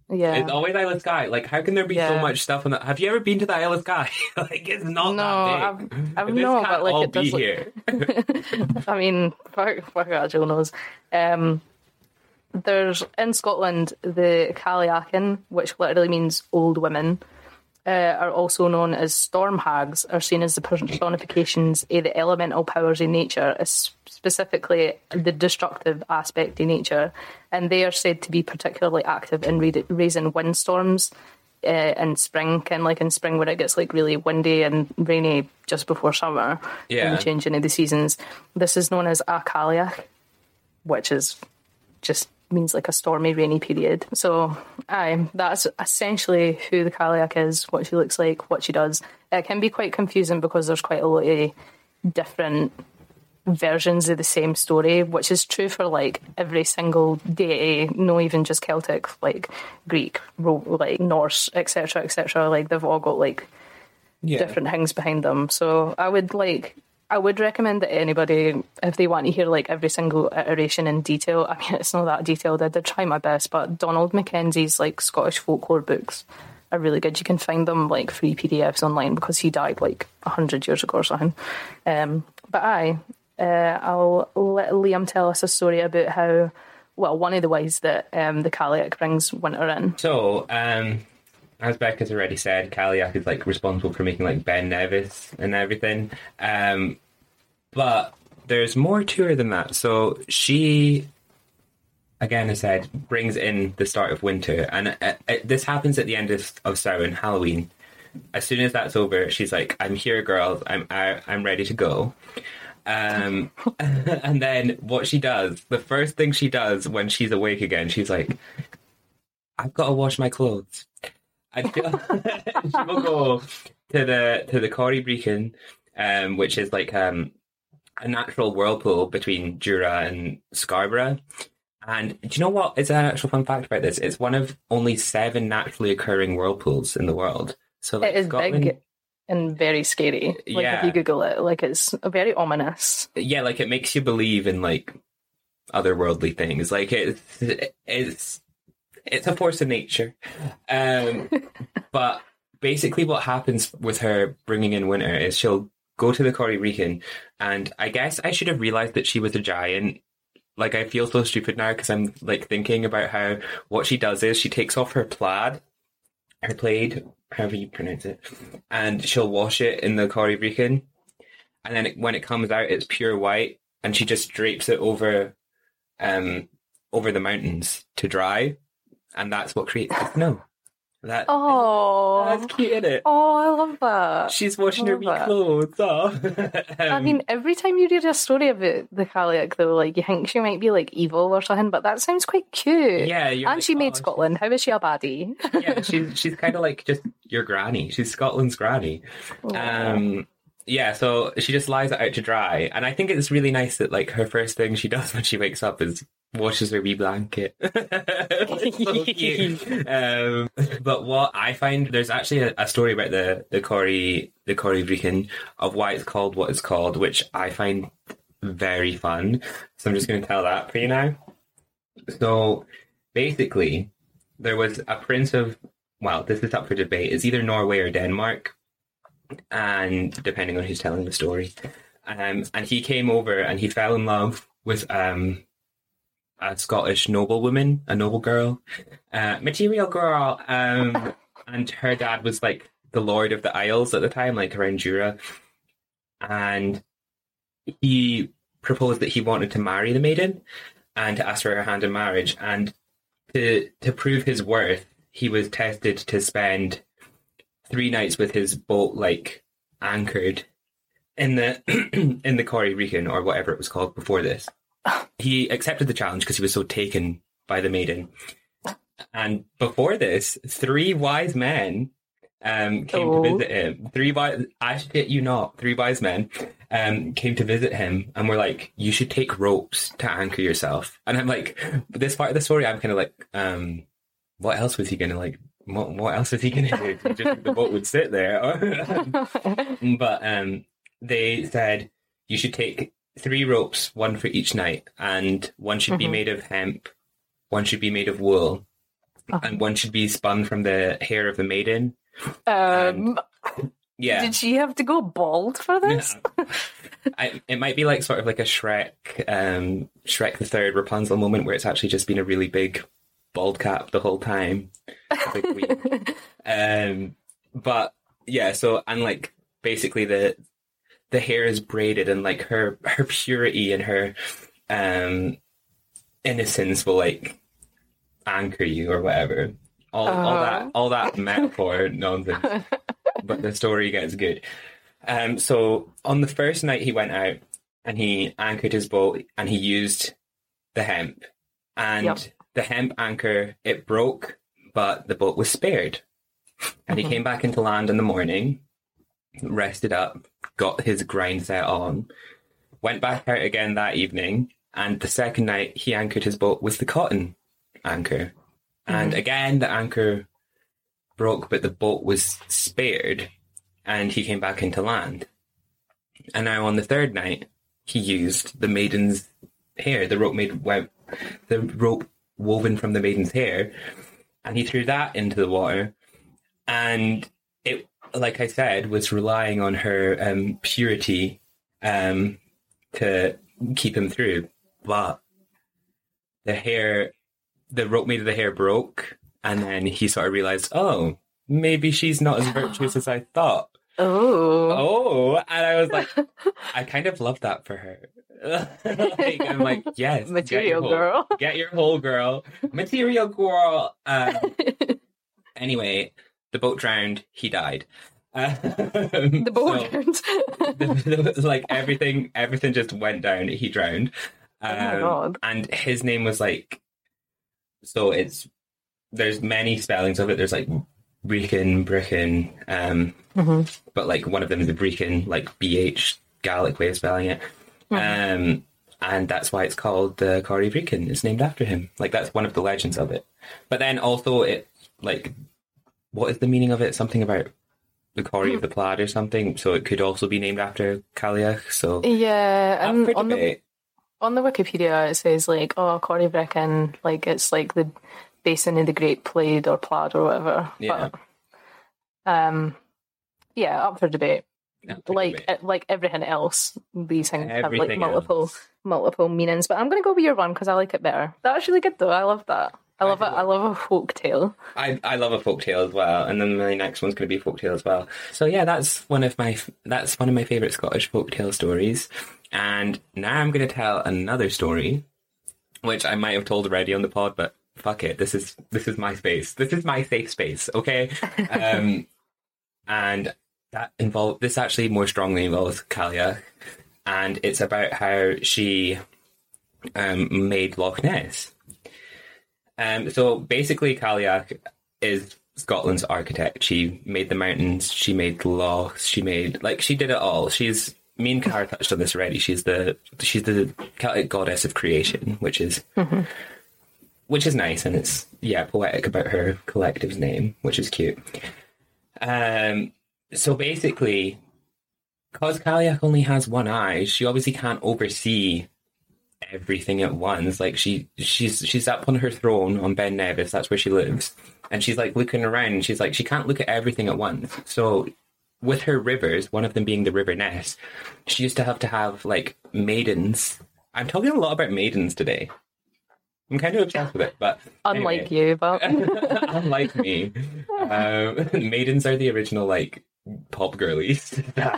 Speaker 7: Yeah.
Speaker 8: It's always Isle of Skye. Like, how can there be so
Speaker 7: Yeah.
Speaker 8: much stuff on that? Have you ever been to the Isle of Skye? Like, it's not
Speaker 7: No,
Speaker 8: that big.
Speaker 7: I've, I've
Speaker 8: This
Speaker 7: no,
Speaker 8: can't
Speaker 7: but like
Speaker 8: all
Speaker 7: it does
Speaker 8: be
Speaker 7: look...
Speaker 8: here.
Speaker 7: I mean, fuck, fuck it, Jill knows. Um, there's, in Scotland, the Cailleachin, which literally means old women, uh, are also known as storm hags, are seen as the personifications of the elemental powers in nature, as specifically the destructive aspect in nature, and they are said to be particularly active in ra- raising windstorms uh, in spring, kind of like in spring where it gets like really windy and rainy just before summer,
Speaker 8: Yeah.
Speaker 7: and the changing of the seasons. This is known as a Cailleach, which is just means like a stormy, rainy period. So, aye, that's essentially who the Cailleach is, what she looks like, what she does. It can be quite confusing because there's quite a lot of different versions of the same story, which is true for like every single deity, no even just Celtic, like Greek, Ro- like Norse, et cetera, et cetera. Like they've all got like
Speaker 8: Yeah.
Speaker 7: different things behind them. So I would like, I would recommend that anybody, if they want to hear like every single iteration in detail, I mean, it's not that detailed, I did try my best, but Donald Mackenzie's like Scottish folklore books are really good. You can find them like free P D Fs online because he died like a hundred years ago or something. Um, but aye, uh, I'll let Liam tell us a story about how, well, one of the ways that um, the Cailleach brings winter in.
Speaker 8: So, um, as Becca's already said, Cailleach is like responsible for making like Ben Nevis and everything. Um, but there's more to her than that. So she, again, I said, brings in the start of winter, and uh, uh, this happens at the end of, of Samhain, Halloween. As soon as that's over, she's like, "I'm here, girls. I'm out. I'm ready to go." Um, and then what she does, the first thing she does when she's awake again, she's like, "I've got to wash my clothes." And she'll, she will go to the to the Corrie Brechin, um, which is like um, a natural whirlpool between Jura and Scarborough. And do you know what? It's an actual fun fact about this. It's one of only seven naturally occurring whirlpools in the world. So like,
Speaker 7: It is
Speaker 8: Scotland,
Speaker 7: big and very scary. Like
Speaker 8: Yeah.
Speaker 7: if you Google it, like it's very ominous.
Speaker 8: yeah, like it makes you believe in like otherworldly things. Like it's it's it's a force of nature. Um, but basically, what happens with her bringing in winter is she'll go to the Corrie Brechin, and I guess I should have realized that she was a giant. Like, I feel so stupid now because I'm like thinking about how what she does is she takes off her plaid, her plaid, however you pronounce it, and she'll wash it in the Corrie Brechin, and then it, when it comes out, it's pure white, and she just drapes it over, um, over the mountains to dry, and that's what creates the snow. That
Speaker 7: Oh,
Speaker 8: that's cute, isn't it?
Speaker 7: oh, I love that.
Speaker 8: She's washing her
Speaker 7: love
Speaker 8: wee
Speaker 7: that.
Speaker 8: clothes off.
Speaker 7: I
Speaker 8: Um,
Speaker 7: mean, every time you read a story about the Cailleach, though, like you think she might be like evil or something, but that sounds quite cute.
Speaker 8: Yeah, you're
Speaker 7: and
Speaker 8: like,
Speaker 7: she made
Speaker 8: oh,
Speaker 7: Scotland. How is she a baddie?
Speaker 8: yeah, she's she's kind of like just your granny. She's Scotland's granny. Um, yeah, so she just lies it out to dry, and I think it's really nice that like her first thing she does when she wakes up is washes her wee blanket. It's so cute. Um, but what I find, there's actually a, a story about the the Corrie the Corrie Brechin of why it's called what it's called, which I find very fun. So I'm just going to tell that for you now. So basically, there was a prince of, well, this is up for debate. It's either Norway or Denmark, and depending on who's telling the story. Um, and he came over and he fell in love with um, a Scottish noblewoman, a noble girl, uh, material girl. Um, and her dad was like the Lord of the Isles at the time, like around Jura. And he proposed that he wanted to marry the maiden and to ask for her hand in marriage. And to to prove his worth, he was tested to spend three nights with his boat like anchored in the in the Corrie Brechin, or whatever it was called before this. He accepted the challenge because he was so taken by the maiden. And before this, three wise men um, came
Speaker 7: Oh.
Speaker 8: to visit him. Three wise, I shit you not, three wise men um, came to visit him and were like, "You should take ropes to anchor yourself." And I'm like, this part of the story, I'm kind of like, um, what else was he gonna like? What, what else was he gonna do? Just the boat would sit there. But um, they said you should take three ropes, one for each night, and one should be
Speaker 7: Mhm.
Speaker 8: made of hemp, one should be made of wool, and one should be spun from the hair of the maiden.
Speaker 7: Um,
Speaker 8: And, yeah.
Speaker 7: Did she have to go bald for this?
Speaker 8: I, it might be like sort of like a Shrek, um, Shrek the Third Rapunzel moment where it's actually just been a really big bald cap the whole time. Big queen. um, but yeah, so and like basically the the hair is braided, and like her her purity and her um innocence will like anchor you or whatever. All
Speaker 7: uh.
Speaker 8: all that all that metaphor nonsense. But the story gets good. Um, so on the first night he went out and he anchored his boat and he used the hemp. And
Speaker 7: Yep.
Speaker 8: the hemp anchor, it broke, but the boat was spared. And he came back into land in the morning, rested up, got his grind set on, went back out again that evening, and the second night he anchored his boat with the cotton anchor. And again the anchor broke, but the boat was spared, and he came back into land. And now on the third night, he used the maiden's hair, the rope made web, the rope woven from the maiden's hair, and he threw that into the water. And it, like I said, was relying on her um, purity um, to keep him through. But the hair, the rope made of the hair broke. And then he sort of realised, oh, maybe she's not as virtuous as I thought.
Speaker 7: Oh.
Speaker 8: Oh, and I was like, I kind of love that for her. Like, I'm like, yes.
Speaker 7: Material
Speaker 8: get whole,
Speaker 7: girl.
Speaker 8: Get your whole girl. Material girl. Um, anyway, the boat drowned. He died. Um,
Speaker 7: The boat
Speaker 8: so,
Speaker 7: drowned.
Speaker 8: the, the, like everything, everything just went down. He drowned. Um,
Speaker 7: Oh my God.
Speaker 8: And his name was like, so it's, there's many spellings of it. There's like Brechin, Brechin, um,
Speaker 7: Mm-hmm.
Speaker 8: but like one of them is the Brechin, like B H Gaelic way of spelling it.
Speaker 7: Mm-hmm.
Speaker 8: Um, and that's why it's called the Corrie Brechin. It's named after him. Like that's one of the legends of it. But then also it, like, what is the meaning of it? Something about the Corrie of the Plaid or something. So it could also be named after Cailleach. So
Speaker 7: Yeah,
Speaker 8: up
Speaker 7: and
Speaker 8: for
Speaker 7: on the
Speaker 8: debate.
Speaker 7: on the Wikipedia it says like, oh, Corrie Brechin, like it's like the basin of the Great Plaid or Plaid or whatever.
Speaker 8: Yeah.
Speaker 7: But, um, yeah, up for debate.
Speaker 8: Up for
Speaker 7: Like
Speaker 8: debate.
Speaker 7: uh, like everything else, these things have like
Speaker 8: Everything
Speaker 7: multiple
Speaker 8: else.
Speaker 7: multiple meanings. But I'm gonna go with your one because I like it better. That's really good though. I love that. I love
Speaker 8: I
Speaker 7: it.
Speaker 8: do.
Speaker 7: I love a folk tale.
Speaker 8: I, I love a folktale as well, and then my next one's going to be a folktale as well. So yeah, that's one of my that's one of my favourite Scottish folktale stories. And now I'm going to tell another story, which I might have told already on the pod, but fuck it, this is this is my space. This is my safe space, okay? um, and that involve this actually more strongly involves Cailleach, and it's about how she um, made Loch Ness. Um, so basically, Cailleach is Scotland's architect. She made the mountains, she made the lochs, she made like she did it all. She's me and Cara touched on this already. She's the she's the Celtic goddess of creation, which is
Speaker 7: Mm-hmm.
Speaker 8: which is nice, and it's yeah poetic about her collective's name, which is cute. Um, so basically, because Cailleach only has one eye, she obviously can't oversee everything at once. Like she she's she's up on her throne on Ben Nevis, that's where she lives, and she's like looking around and she's like she can't look at everything at once. So with her rivers, one of them being the River Ness, she used to have to have like maidens. I'm talking a lot about maidens today. I'm kind of obsessed with it, but
Speaker 7: Unlike
Speaker 8: anyway.
Speaker 7: you, but
Speaker 8: Unlike me, um, maidens are the original like pop girlies.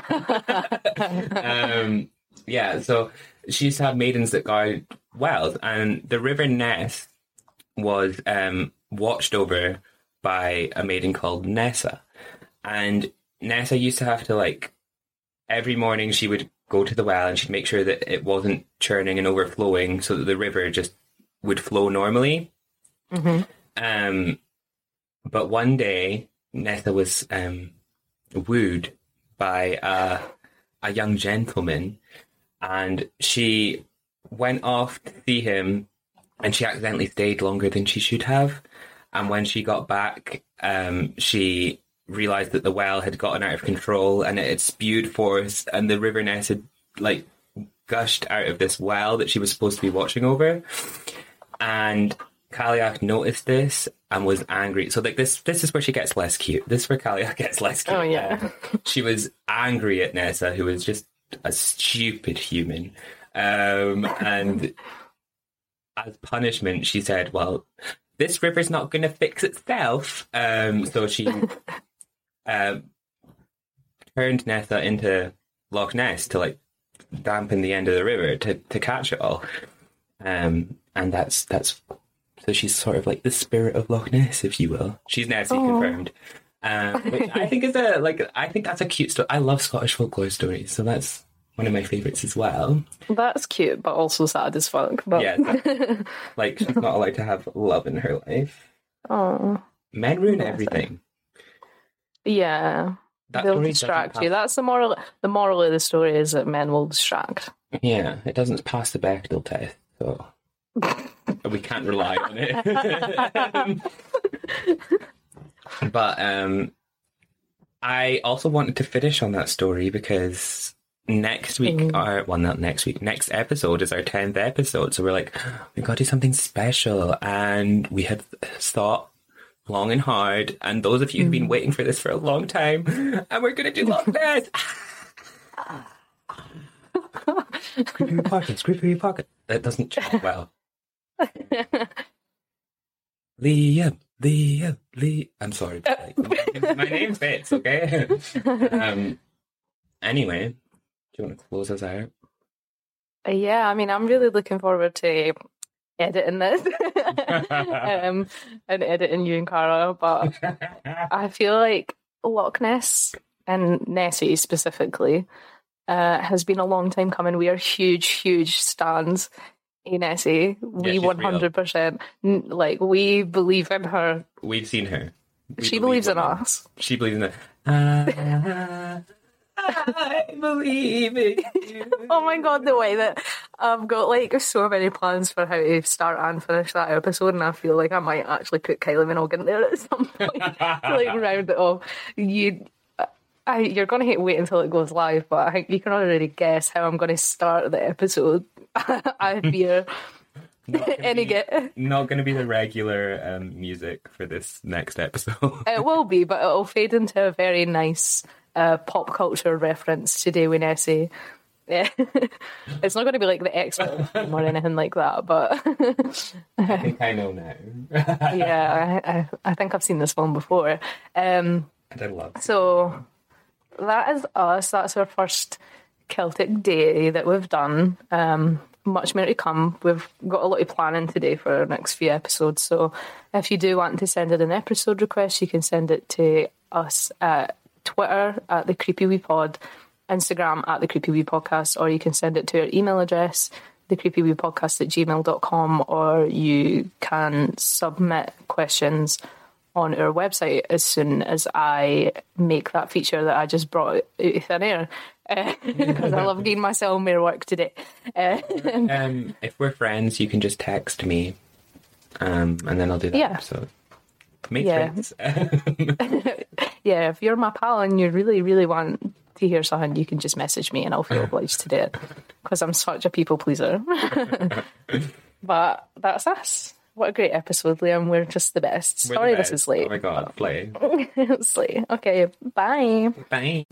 Speaker 8: um, yeah, so she used to have maidens that guard wells, and the River Ness was um, watched over by a maiden called Nessa. And Nessa used to have to, like, every morning she would go to the well and she'd make sure that it wasn't churning and overflowing so that the river just would flow normally.
Speaker 7: Mm-hmm.
Speaker 8: Um, but one day, Nessa was um, wooed by a, a young gentleman, and she went off to see him, and she accidentally stayed longer than she should have. And when she got back, um, she realised that the well had gotten out of control and it had spewed forth, and the River Ness had like gushed out of this well that she was supposed to be watching over. And Cailleach noticed this and was angry. So like this this is where she gets less cute. This is where Cailleach gets less cute.
Speaker 7: Oh, yeah.
Speaker 8: Uh, she was angry at Nessa, who was just a stupid human. Um, and as punishment, she said, well, this river's not going to fix itself. Um, so she um, turned Nessa into Loch Ness to like dampen the end of the river to, to catch it all. Um, and that's that's so she's sort of like the spirit of Loch Ness, if you will. She's Nessie
Speaker 7: Aww.
Speaker 8: confirmed. Um, which I think is a like I think that's a cute story. I love Scottish folklore stories, so that's one of my favourites as well.
Speaker 7: That's cute, but also sad as fuck. But...
Speaker 8: Yeah, like she's not allowed to have love in her life.
Speaker 7: Oh,
Speaker 8: men ruin everything.
Speaker 7: Yeah,
Speaker 8: That
Speaker 7: they'll
Speaker 8: story
Speaker 7: distract
Speaker 8: doesn't
Speaker 7: you.
Speaker 8: pass-
Speaker 7: That's the moral. The moral of the story is that men will distract.
Speaker 8: Yeah, it doesn't pass the Bechdel test, so we can't rely on it. But um, I also wanted to finish on that story because next week,
Speaker 7: Mm.
Speaker 8: or well, not next week, next episode is our tenth episode. So we're like, we've got to do something special. And we had thought long and hard. And those of you who've been waiting for this for a long time, and we're going to do Loch Ness. Screw through your pocket, screw through your pocket. That doesn't check well. Liam, Liam, Liam. I'm sorry. Like, my, my name fits, okay? um. Anyway, do you want to close us out?
Speaker 7: Yeah, I mean, I'm really looking forward to editing this um, and editing you and Cara, but I feel like Loch Ness and Nessie specifically uh, has been a long time coming. We are huge, huge stans in Nessie. We
Speaker 8: she's
Speaker 7: one hundred percent, n- like, we believe in her.
Speaker 8: We've seen her. We
Speaker 7: She
Speaker 8: believe
Speaker 7: believes in
Speaker 8: her.
Speaker 7: us.
Speaker 8: She believes in it. I, I believe in you.
Speaker 7: Oh my god, the way that I've got like so many plans for how to start and finish that episode, and I feel like I might actually put Kylie Minogue in there at some point to like round it off. You, I, you're gonna hate wait until it goes live, but I think you can already guess how I'm gonna start the episode. I fear any
Speaker 8: be-
Speaker 7: get.
Speaker 8: Not going to be the regular um, music for this next episode.
Speaker 7: It will be, but it'll fade into a very nice uh, pop culture reference today with Nessie. Yeah. It's not going to be like the X-Men or anything like that, but
Speaker 8: I think I know now.
Speaker 7: yeah, I, I, I think I've seen this film before. Um,
Speaker 8: I love it.
Speaker 7: so that is us. That's our first Celtic Day that we've done. Um, much more to come. We've got a lot of planning today for our next few episodes. So if you do want to send in an episode request, you can send it to us at Twitter at the Creepy Wee Pod, Instagram at the Creepy Wee Podcast, or you can send it to our email address, the creepy wee podcast at gmail dot com, or you can submit questions on our website as soon as I make that feature that I just brought out of thin air, because uh, I love giving myself more work today. Uh,
Speaker 8: Um, if we're friends, you can just text me, um, and then I'll do that
Speaker 7: Yeah.
Speaker 8: episode. Make
Speaker 7: Yeah.
Speaker 8: friends.
Speaker 7: yeah, if you're my pal and you really, really want to hear something, you can just message me and I'll feel obliged to do it, because I'm such a people pleaser. But that's us. What a great episode, Liam. We're just the best.
Speaker 8: We're the
Speaker 7: Sorry
Speaker 8: best.
Speaker 7: this is late.
Speaker 8: Oh my god, play.
Speaker 7: It's late. Okay, bye.
Speaker 8: Bye.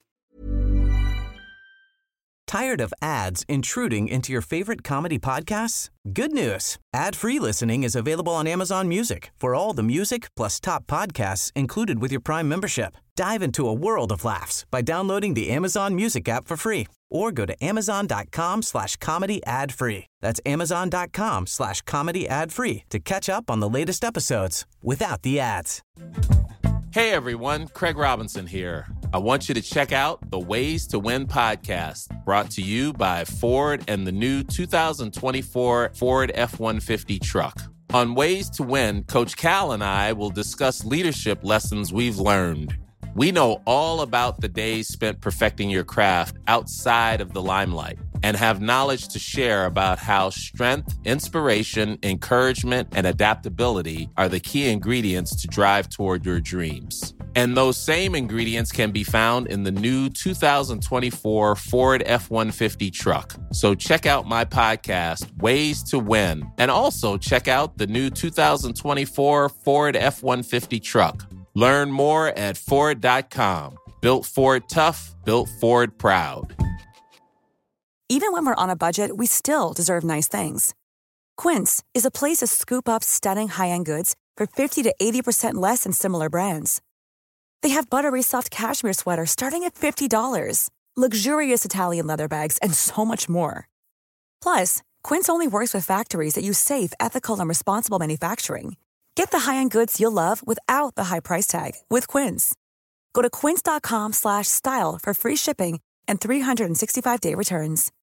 Speaker 2: Tired of ads intruding into your favorite comedy podcasts? Good news. Ad-free listening is available on Amazon Music for all the music plus top podcasts included with your Prime membership. Dive into a world of laughs by downloading the Amazon Music app for free or go to amazon.com slash comedy ad free. That's amazon.com slash comedy ad free to catch up on the latest episodes without the ads.
Speaker 9: Hey everyone, Craig Robinson here. I want you to check out the Ways to Win podcast, brought to you by Ford and the new two thousand twenty-four Ford F one fifty truck. On Ways to Win, Coach Cal and I will discuss leadership lessons we've learned. We know all about the days spent perfecting your craft outside of the limelight and have knowledge to share about how strength, inspiration, encouragement, and adaptability are the key ingredients to drive toward your dreams. And those same ingredients can be found in the new two thousand twenty-four Ford F one fifty truck. So check out my podcast, Ways to Win, and also check out the new two thousand twenty-four Ford F one fifty truck. Learn more at Ford dot com. Built Ford tough, built Ford proud.
Speaker 3: Even when we're on a budget, we still deserve nice things. Quince is a place to scoop up stunning high-end goods for fifty to eighty percent less than similar brands. They have buttery soft cashmere sweaters starting at fifty dollars, luxurious Italian leather bags, and so much more. Plus, Quince only works with factories that use safe, ethical, and responsible manufacturing. Get the high-end goods you'll love without the high price tag with Quince. Go to quince dot com slash style for free shipping and three sixty-five day returns.